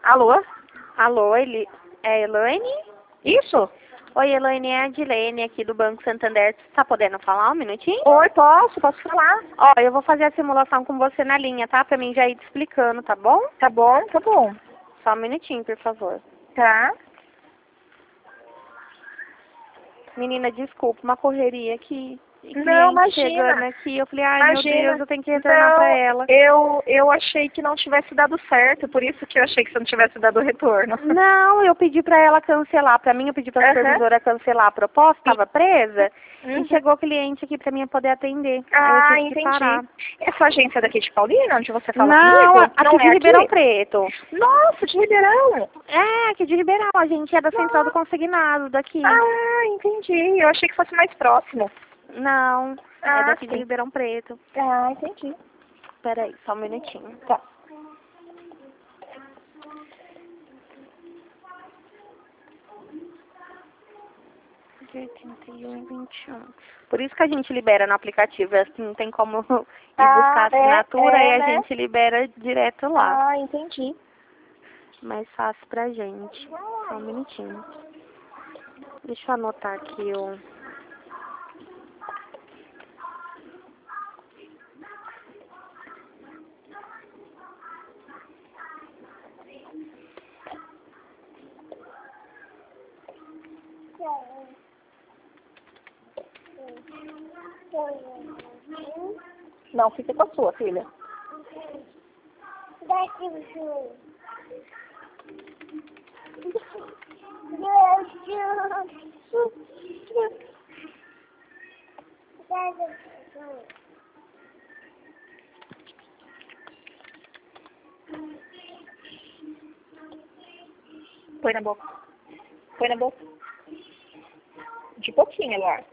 Alô? Alô, é Elaine? Isso? Oi, Elaine, é a Adilene aqui do Banco Santander. Você tá podendo falar um minutinho? Oi, posso falar? Ó, eu vou fazer a simulação com você na linha, tá? Pra mim já ir te explicando, tá bom? Tá bom, tá bom. Só um minutinho, por favor. Tá. Menina, desculpa, uma correria aqui. E Não, cliente chegando imagina. aqui, eu falei, ai meu Imagina. Deus, eu tenho que retornar pra Não, ela. eu achei que não tivesse dado certo, por isso que eu achei que você não tivesse dado o retorno. Não, eu pedi pra ela cancelar. Pra mim, eu pedi pra Aham. supervisora cancelar a proposta, tava presa. Uhum. E chegou o cliente aqui pra mim poder atender. Aí eu Ah, tive que entendi. parar. Essa agência é daqui de Paulina, onde você fala Não, comigo? aqui Não de é Ribeirão aqui? Preto. Nossa, de Ribeirão. É, aqui de Ribeirão. A gente é da Central do Nossa. Consignado, daqui. Ah, entendi. Eu achei que fosse mais próximo. Não, é Ah, daqui de sim. Ribeirão Preto. Ah, entendi. Peraí, só um minutinho. Tá. De 81 e 21. Por isso que a gente libera no aplicativo. Assim, não tem como ir buscar a assinatura e a né? gente libera direto lá. Ah, entendi. Mais fácil pra gente. Só um minutinho. Deixa eu anotar aqui o... Não, fica com a sua, filha. Põe na boca. Põe na boca. De pouquinho, Eduardo.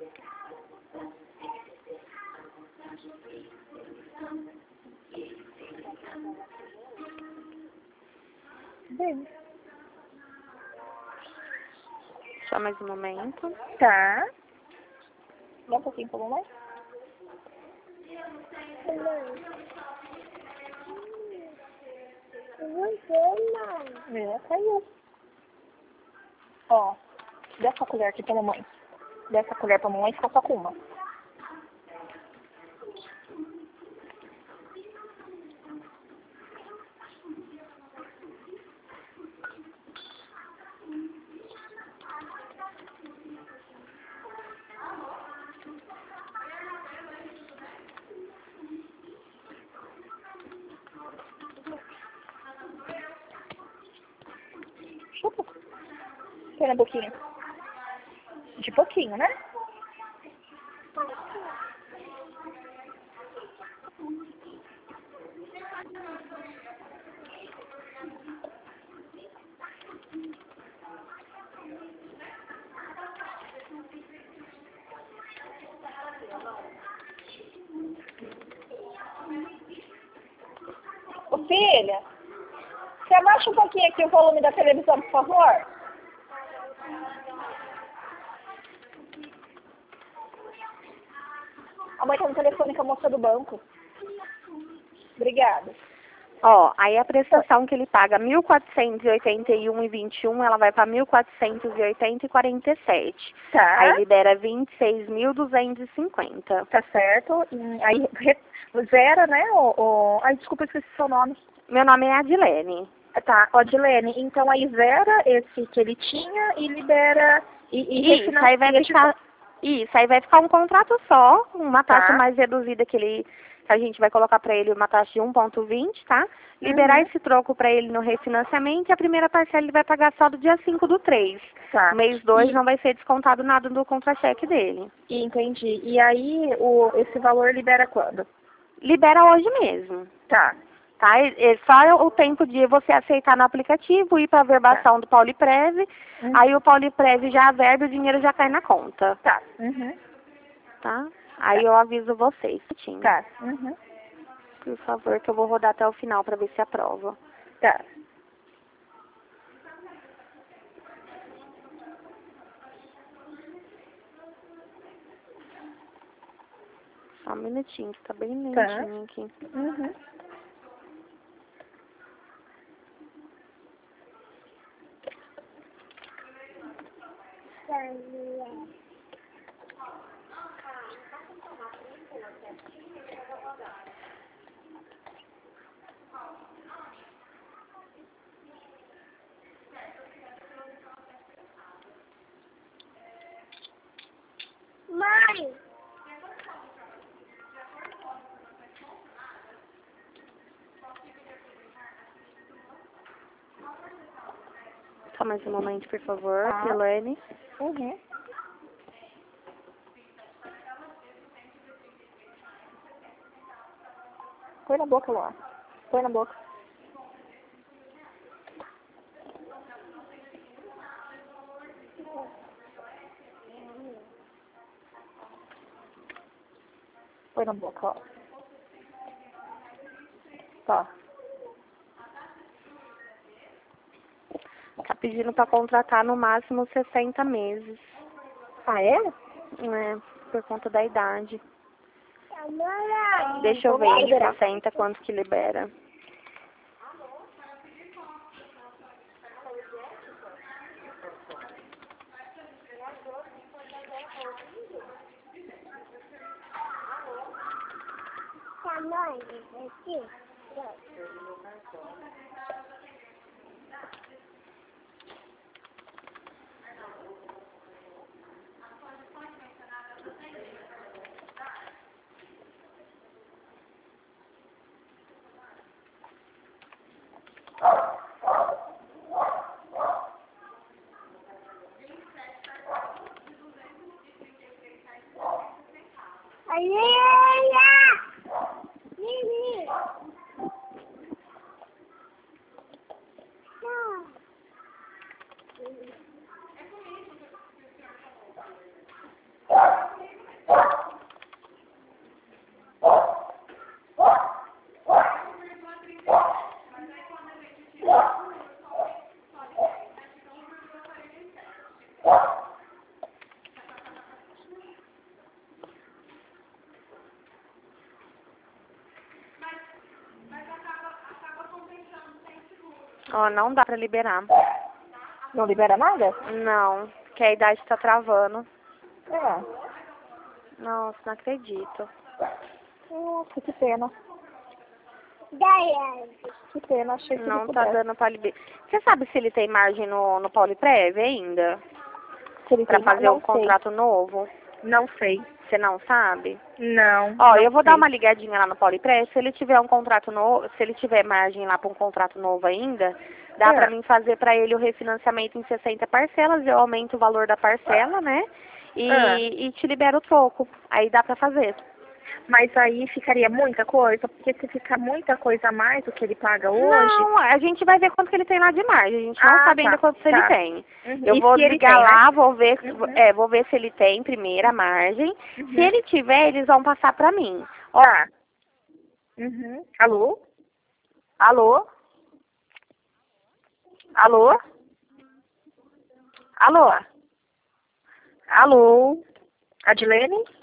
Bem. Só mais um momento. Tá. Dá um pouquinho pra mamãe. É, caiu. Ó, dá essa colher aqui pra mamãe. Dá essa colher pra mamãe e fica só com uma. Chupa. Põe na boquinha. De pouquinho, né? Ô, filha, você abaixa um pouquinho aqui o volume da televisão, por favor? A mãe tá no telefone com a moça do banco. Obrigada. Ó, aí a prestação que ele paga 1.481,21, ela vai para 1.480,47. Tá. Aí libera 26.250. Tá certo. Aí zera, né? Ai, desculpa, eu esqueci seu nome. Meu nome é Adilene. Tá, ó, Dilene, então aí zera esse que ele tinha e libera Isso, aí vai ficar, um contrato só, uma taxa mais reduzida que a gente vai colocar para ele uma taxa de 1,20, tá? Liberar esse troco para ele no refinanciamento e a primeira parcela ele vai pagar só do dia 5/3. Tá. Mês 2 não vai ser descontado nada do contra-cheque dele. Entendi. E aí esse valor libera quando? Libera hoje mesmo. Tá. Tá? É só o tempo de você aceitar no aplicativo, ir para a verbação do Pauliprev, aí o Pauliprev já averba e o dinheiro já cai na conta. Tá. Tá? Aí eu aviso vocês. Tá. Por favor, que eu vou rodar até o final para ver se aprova. Tá. Só um minutinho, que tá bem lentinho aqui. Mãe! Só mais um momento, por favor, Tá. Elaine. Uhum. Põe na boca, Luan. Põe na boca. Põe na boca, ó. Tá. Tá pedindo pra contratar no máximo 60 meses. Ah, é? Por conta da idade. Deixa eu ver em 60 quanto que libera. Ó, não dá pra liberar. Não libera nada? Não, que a idade tá travando. É. Nossa, não acredito. Nossa, que pena. Que pena, achei que Não ele tá pudesse. dando pra liberar. Você sabe se ele tem margem no Poliprev ainda? Se ele Pra tem, fazer não um contrato novo? Não sei. Você não sabe? Não. Ó, não eu vou sei. dar uma ligadinha lá no Polipress, se ele tiver um contrato novo, se ele tiver margem lá para um contrato novo ainda, dá pra mim fazer pra ele o refinanciamento em 60 parcelas, eu aumento o valor da parcela, né? E te libero o troco. Aí dá pra fazer. Mas aí ficaria muita coisa, porque se ficar muita coisa a mais do que ele paga hoje... Não, a gente vai ver quanto que ele tem lá de margem, a gente não sabe ainda quanto ele tem. Eu E vou se ele ligar tem, lá, né? vou ver, vou ver se ele tem primeiro a margem. Se ele tiver, eles vão passar pra mim. Ó, Tá. Alô? Alô? Alô? Alô? Alô? Adilene?